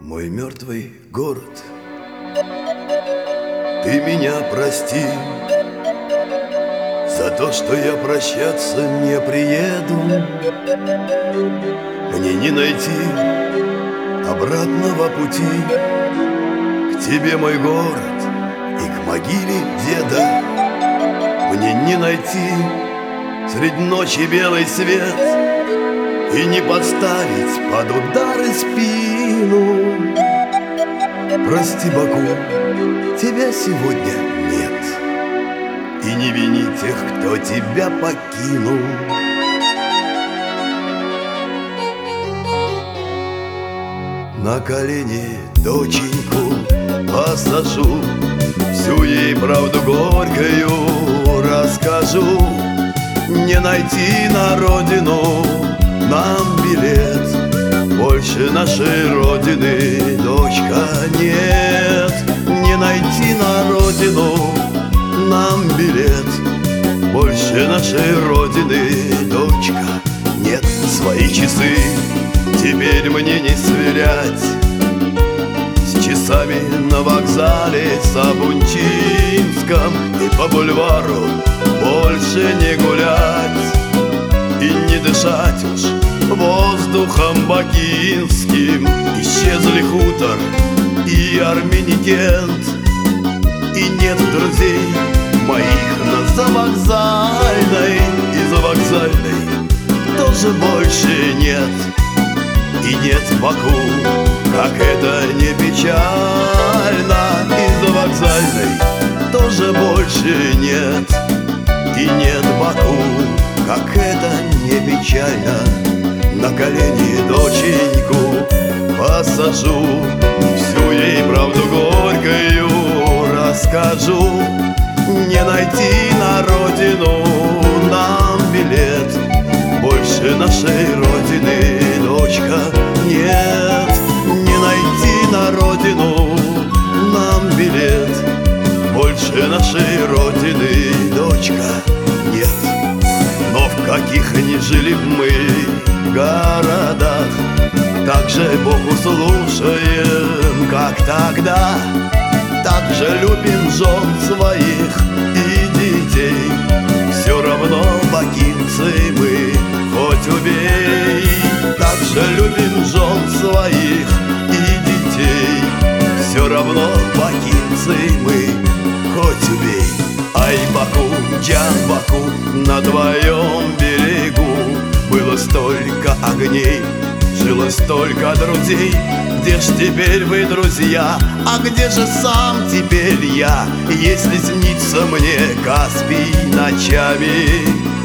Мой мертвый город, ты меня прости за то, что я прощаться не приеду. Мне не найти обратного пути к тебе, мой город, и к могиле деда. Мне не найти средь ночи белый свет и не подставить под удары спину. Прости, Баку, тебя сегодня нет, и не вини тех, кто тебя покинул. На колени доченьку посажу, всю ей правду горькую расскажу. Не найти на родину нам билет, больше нашей родины, дочка, нет. Не найти на родину нам билет, больше нашей родины, дочка, нет. Свои часы теперь мне не сверять с часами на вокзале Сабунчинском, и по бульвару больше не гулять и не дышать уж воздухом бакинским. Исчезли хутор и Армяникент, и нет друзей моих на завокзальной, и за вокзальной тоже больше нет. И нет в Баку, как это не печально, и за вокзальной тоже больше нет. И нет в Баку, как это не печально, на колени доченьку посажу, всю ей правду горькую расскажу. Не найти на родину нам билет, больше нашей родины, дочка, нет. Не найти на родину нам билет, больше нашей родины, дочка, нет. Но в каких ни жили б мы городах, так же Богу слушаем, как тогда. Так же любим жен своих и детей, все равно бакинцы мы, хоть убей. Так же любим жен своих и детей, все равно бакинцы мы, хоть убей. Ай, Баку, Джан Баку, на твоем берегу было столько огней, жило столько друзей. Где ж теперь вы, друзья, а где же сам теперь я, если снится мне Каспий ночами?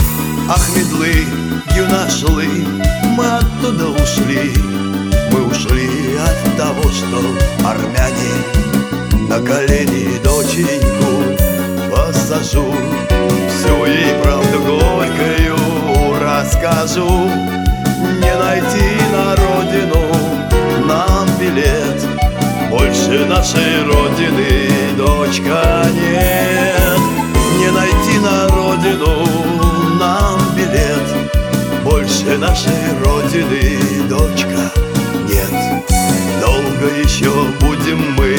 Ахмедлы, Юнашлы, мы оттуда ушли, мы ушли от того, что армяне. На колени доченьку посажу, всю ей правду горькую расскажу. Не найти на родину нам билет, больше нашей родины, дочка, нет. Не найти на родину нам билет, больше нашей родины, дочка, нет. Долго еще будем мы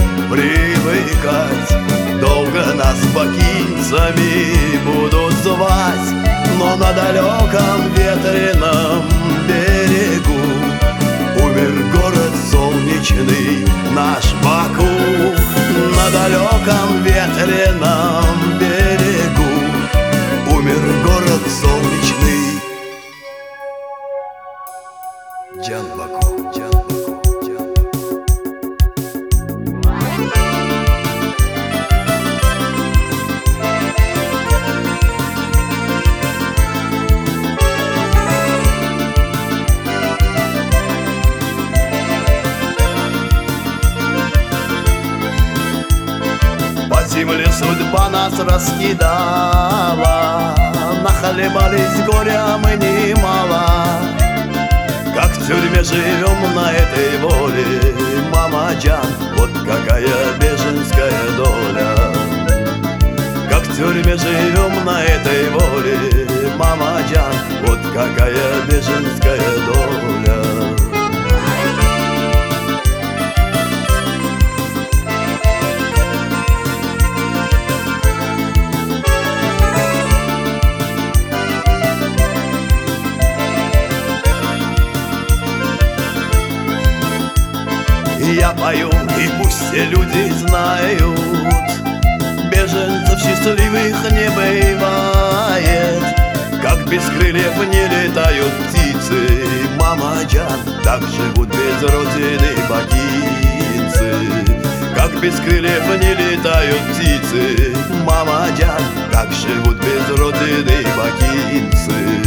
привыкать, долго нас бакинцами будут звать, но на далеком ветреном берегу умер город солнечный, наш Баку. На далеком ветреном берегу умер город солнечный, Джан Баку, Джан Баку, Джан земле судьба нас раскидала, нахлебались горя мы немало. Как в тюрьме живем на этой воле, мама Джан, вот какая беженская доля. Как в тюрьме живем на этой воле, мама Джан, вот какая беженская доля. я пою, и пусть все люди знают, беженцев счастливых не бывает. Как без крыльев не летают птицы, мама Джан, так живут без родины бакинцы. Как без крыльев не летают птицы, мама Джан, как живут без родины бакинцы.